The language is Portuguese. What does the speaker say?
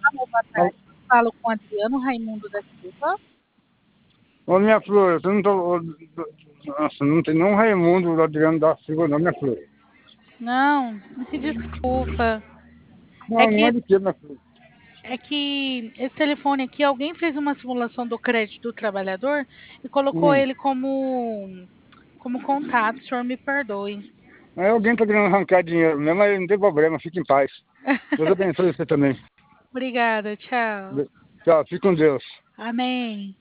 Alô, boa tarde. Falo com Adriano Raimundo da Silva. Ô, minha flor, você não tô. Nossa, não tem nenhum Raimundo do Adriano da Silva, não, minha flor. Não, me desculpa. É Não, não é que de quê, minha flor? é que esse telefone aqui, alguém fez uma simulação do crédito do trabalhador e colocou Hum. ele como contato. O senhor me perdoe. Aí alguém tá querendo arrancar dinheiro mesmo, mas não tem problema, fique em paz. Deus abençoe você também. Obrigada, tchau. Tchau, fique com Deus. Amém.